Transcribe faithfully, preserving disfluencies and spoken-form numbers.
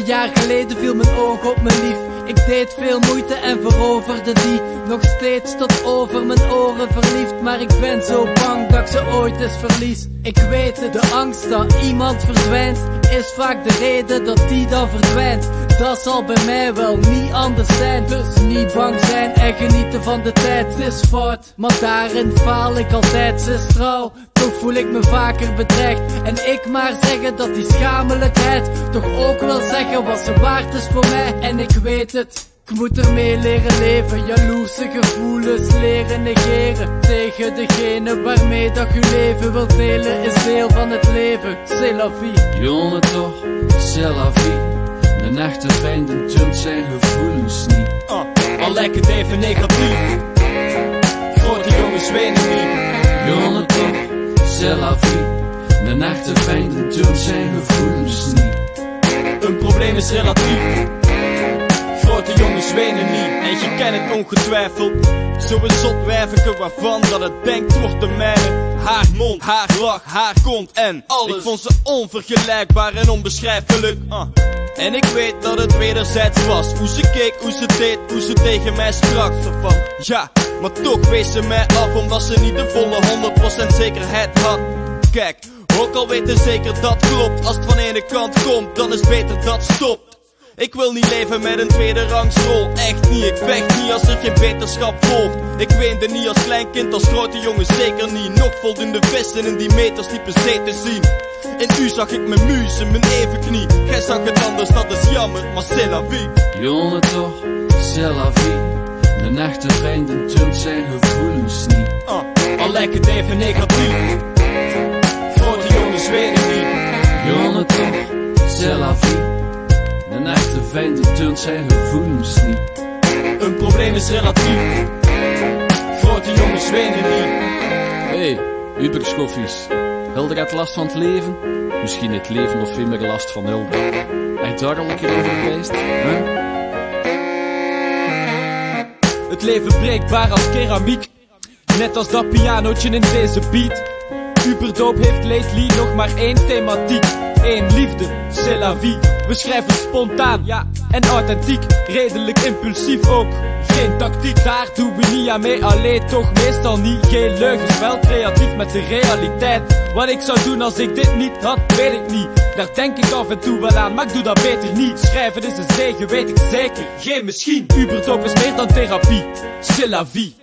Een jaar geleden viel mijn oog op mijn lief. Ik deed veel moeite en veroverde die. Nog steeds tot over mijn oren verliefd. Maar ik ben zo bang dat ik ze ooit eens verlies. Ik weet het, de angst dat iemand verdwijnt is vaak de reden dat die dan verdwijnt. Dat zal bij mij wel niet anders zijn. Dus niet bang zijn en genieten van de tijd. Het is fout, maar daarin faal ik altijd. Ze is trouw, toch voel ik me vaker bedreigd. En ik maar zeggen dat die schamelijkheid toch ook wil zeggen wat ze waard is voor mij. En ik weet het, ik moet ermee leren leven. Jaloerse gevoelens leren negeren. Tegen degene waarmee dat je leven wilt delen is deel van het leven. C'est la vie. Jongen toch, c'est la vie. Een echte vrienden turnt zijn gevoelens niet. uh, Al lijkt het even negatief. Grote jongens wenen niet. Jongen toch, c'est la vie. Een echte vrienden turnt zijn gevoelens niet. Een probleem is relatief. Grote jongens wenen niet. En je kent het ongetwijfeld. Zo'n zotwijverke waarvan dat het denkt wordt de mijne. Haar mond, haar lach, haar kont en alles. Ik vond ze onvergelijkbaar en onbeschrijfelijk. uh. En ik weet dat het wederzijds was. Hoe ze keek, hoe ze deed, hoe ze tegen mij sprak. Zo van, ja, maar toch wees ze mij af. Omdat ze niet de volle honderd procent zekerheid had. Kijk, ook al weten zeker dat klopt. Als het van ene kant komt, dan is het beter dat stopt. Ik wil niet leven met een tweede rangsrol. Echt niet, ik vecht niet als er geen beterschap volgt. Ik weende niet als klein kind, als grote jongen zeker niet. Nog voldoende vissen in die meters die per zee te zien. In u zag ik mijn muze, mijn evenknie. Gij zag het anders, dat is jammer, maar c'est la vie. Jongen toch, c'est la vie. Een echte vrienden turnt zijn gevoelens niet. uh, Al lijkt het even negatief. Grote jongens wenen niet. Jongen toch, c'est la vie. Een echte vrienden turnt zijn gevoelens niet. Een probleem is relatief. Grote jongens wenen niet. Hey, uberschoffies. Hulde gaat last van het leven? Misschien het leven of immer last van Hulde. Hij daar al een keer over geweest, hè? Het leven breekbaar als keramiek. Net als dat pianootje in deze beat. Uberdoop heeft lately nog maar één thematiek. Eén liefde, c'est la vie. We schrijven spontaan, ja, en authentiek. Redelijk impulsief ook, geen tactiek. Daar doen we niet aan mee, alleen toch meestal niet. Geen leugens, wel creatief met de realiteit. Wat ik zou doen als ik dit niet had, weet ik niet. Daar denk ik af en toe wel aan, maar ik doe dat beter niet. Schrijven is een zegen, weet ik zeker, geen misschien. Uberdoop is meer dan therapie, c'est la vie.